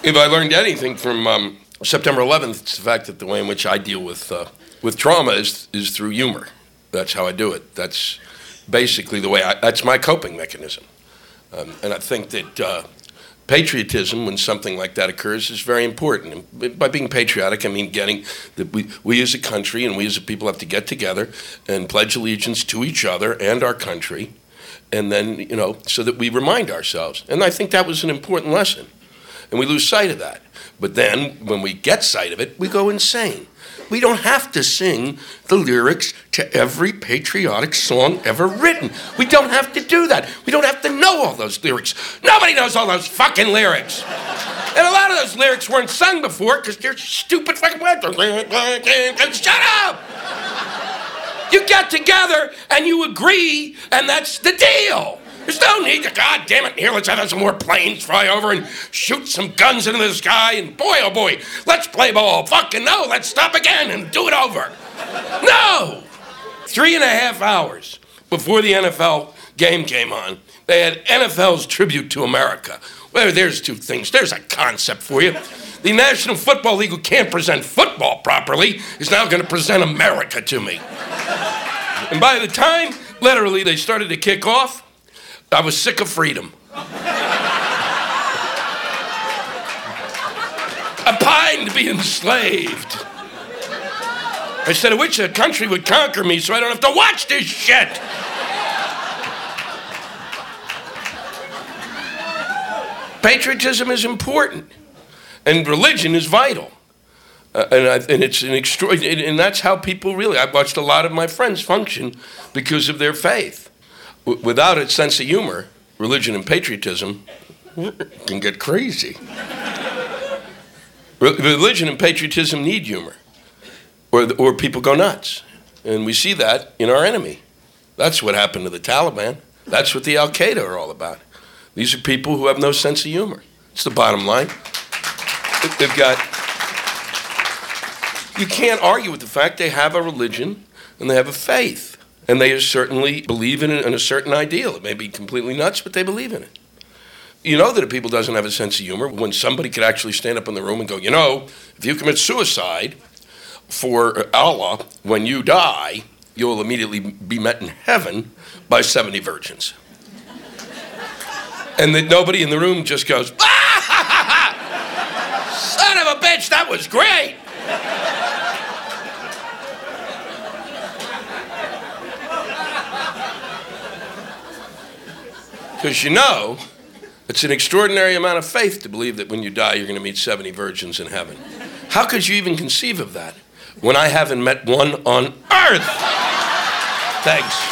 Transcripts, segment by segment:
If I learned anything from September 11th, it's the fact that the way in which I deal with trauma is through humor. That's how I do it. That's basically the way that's my coping mechanism. And I think that patriotism, when something like that occurs, is very important. And by being patriotic, I mean getting that we as a country and we as a people have to get together and pledge allegiance to each other and our country, and then, so that we remind ourselves. And I think that was an important lesson. And we lose sight of that. But then, when we get sight of it, we go insane. We don't have to sing the lyrics to every patriotic song ever written. We don't have to do that. We don't have to know all those lyrics. Nobody knows all those fucking lyrics. And a lot of those lyrics weren't sung before because they're stupid fucking words. Shut up! You get together and you agree, and that's the deal. There's no need to, God damn it, here, let's have some more planes fly over and shoot some guns into the sky, and boy, oh boy, let's play ball. Fucking no, let's stop again and do it over. No! 3.5 hours before the NFL game came on, they had NFL's Tribute to America. Well, there's two things. There's a concept for you. The National Football League, who can't present football properly, is now going to present America to me. And by the time, literally, they started to kick off, I was sick of freedom. I pined to be enslaved. I said, I wish a country would conquer me so I don't have to watch this shit. Patriotism is important, and religion is vital. And it's an extraordinary, and that's how people really, I've watched a lot of my friends function because of their faith. Without its sense of humor, religion and patriotism can get crazy. Religion and patriotism need humor, or people go nuts. And we see that in our enemy. That's what happened to the Taliban. That's what the Al-Qaeda are all about. These are people who have no sense of humor. It's the bottom line. They've got... You can't argue with the fact they have a religion and they have a faith. And they certainly believe in a certain ideal. It may be completely nuts, but they believe in it. You know that a people doesn't have a sense of humor when somebody could actually stand up in the room and go, if you commit suicide for Allah, when you die, you'll immediately be met in heaven by 70 virgins. And that nobody in the room just goes, ah, ha, ha, ha. Son of a bitch, that was great. Because it's an extraordinary amount of faith to believe that when you die, you're going to meet 70 virgins in heaven. How could you even conceive of that when I haven't met one on earth? Thanks.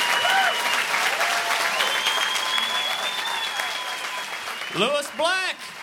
Lewis Black.